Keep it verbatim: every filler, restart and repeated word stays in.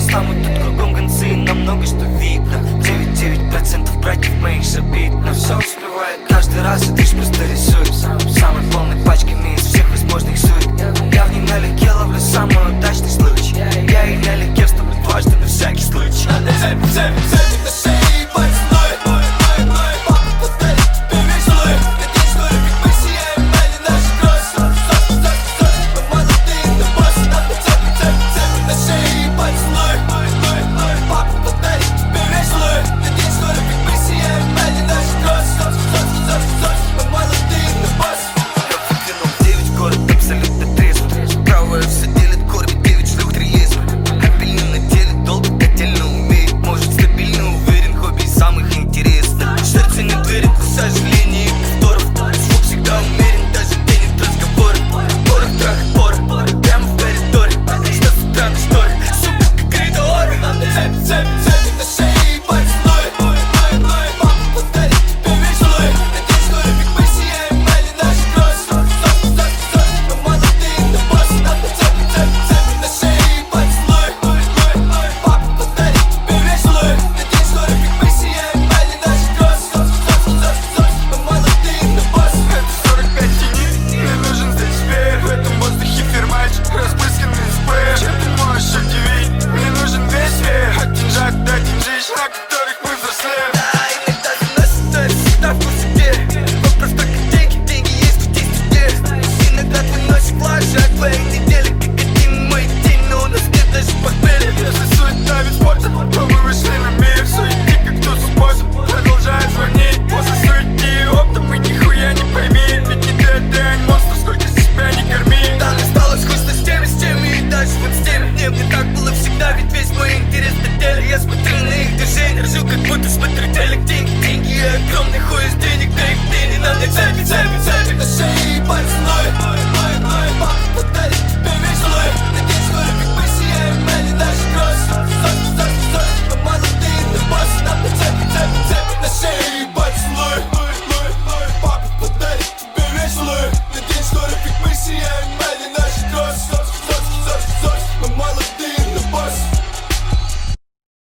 исламу тут кругом гонцы, нам много что видно. Девять девять процентов братьев моих забит, но все успевает. Каждый раз это лишь просто рисует самой полной пачками из всех возможных сует. Я в ней налегке ловлю самый удачный случай. Я и налегке вставлю дважды на всякий случай. Цепь, цепь, цепь на шее, пальцной. Папа подарит тебе весь злой. Надеюсь, что любит мы сияем, дали наши кровь. Мы молодые, но босс. Цепь, цепь, цепь на шее, пальцной. Папа подарит тебе весь злой. Надеюсь, что любит мы сияем, дали наши кровь. Мы молодые, но босс. Я выкинул девять, город абсолютно трезвый. Правая все делит, кормит девять шлюх трилизм. Обильно на теле, долго котельно умеет. Может стабильно уверен, хобби самых интересных. Сердце не дверит, к сожалению, и повторов. Звук всегда умерен, даже где нет разговоров. Порох, трах, порох, прямо в коридоре. Что с утра на шторе, сука, как коридор. Цепь, цепь, цепь на шее, пальцной. Папа подарит тебе весь злой. Надеюсь, что любит мы сияем, дали наши кровь. Мы молодые, но босс. Цепь, цепь, цепь на шее, пальцной. Папа подарит тебе весь злой. Надеюсь, что любит мы сияем, дали наши кровь. Мы молодые, но босс. Это сорок пять тени, мне нужен здесь веер. В этом воздухе фермач, распрысканный спрей. Чем ты можешь удивить? Мне нужен весь веер. От деньжат до деньжищ, на которых мы взрослеем. Да, иногда заносит, то есть всегда в курсе где. Вопрос только деньги, деньги есть в есть везде. Иногда твой носик лажа, а твоей недели как один мой день, но у нас нет даже похмелья. Если суета вид спорта, то мы вышли на мир. Суети, как тот способ, продолжай звонить. После суети и опыта мы нихуя не пойми. Ведь не ты, а ты, а не монстр, сколько себя не корми. Да, мне стало скучно с теми, с теми и даже вот с теми. Мне, мне так было всегда, ведь весь мой интерес на деле. Я смотрю на их движения, ржу, как будто смотрю телек. Деньги, деньги, и огромный хуй из денег, да их мне не надо. Цепь, цепь, цепь на шее, пальцной.